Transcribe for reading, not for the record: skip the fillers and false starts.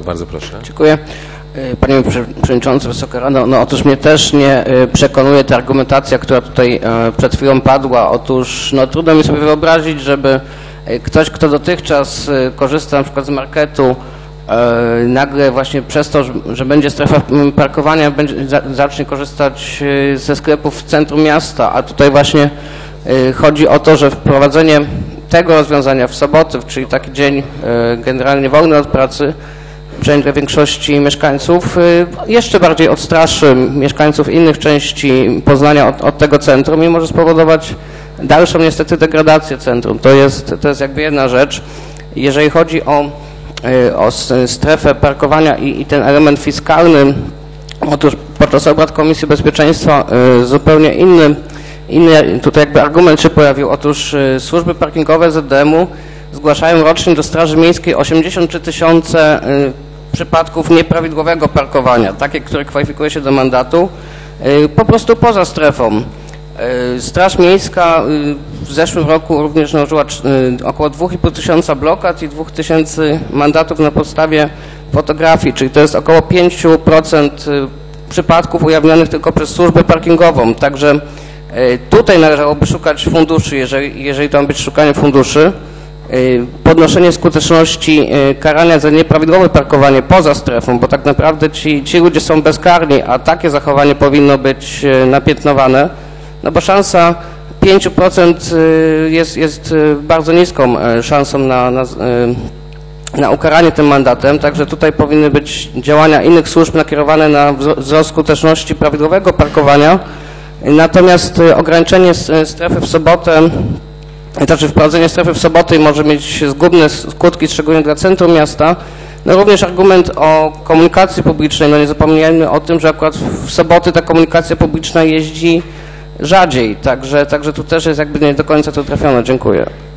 bardzo proszę. Dziękuję. Panie Przewodniczący, Wysoka Rado, no otóż mnie też nie przekonuje ta argumentacja, która tutaj przed chwilą padła. Otóż no, trudno mi sobie wyobrazić, żeby ktoś, kto dotychczas korzysta na przykład z marketu, nagle właśnie przez to, że będzie strefa parkowania, zacznie korzystać ze sklepów w centrum miasta, a tutaj właśnie chodzi o to, że wprowadzenie tego rozwiązania w soboty, czyli taki dzień generalnie wolny od pracy, przynajmniej dla większości mieszkańców, jeszcze bardziej odstraszy mieszkańców innych części Poznania od tego centrum i może spowodować dalszą niestety degradację centrum. To jest jakby jedna rzecz. Jeżeli chodzi o strefę parkowania i ten element fiskalny, otóż podczas obrad Komisji Bezpieczeństwa zupełnie inny tutaj jakby argument się pojawił. Otóż służby parkingowe ZDM-u zgłaszają rocznie do Straży Miejskiej 83 000 przypadków nieprawidłowego parkowania, takie, które kwalifikuje się do mandatu, po prostu poza strefą. Straż Miejska w zeszłym roku również nałożyła około 2500 blokad i 2000 mandatów na podstawie fotografii, czyli to jest około 5% przypadków ujawnionych tylko przez służbę parkingową. Także tutaj należałoby szukać funduszy, jeżeli to ma być szukanie funduszy. Podnoszenie skuteczności karania za nieprawidłowe parkowanie poza strefą, bo tak naprawdę ci ludzie są bezkarni, a takie zachowanie powinno być napiętnowane, no bo szansa 5% jest bardzo niską szansą na ukaranie tym mandatem, także tutaj powinny być działania innych służb nakierowane na wzrost skuteczności prawidłowego parkowania, natomiast ograniczenie strefy w sobotę, znaczy wprowadzenie strefy w sobotę może mieć zgubne skutki, szczególnie dla centrum miasta. No również argument o komunikacji publicznej, no nie zapomniajmy o tym, że akurat w soboty ta komunikacja publiczna jeździ rzadziej, także tu też jest jakby nie do końca to trafione. Dziękuję.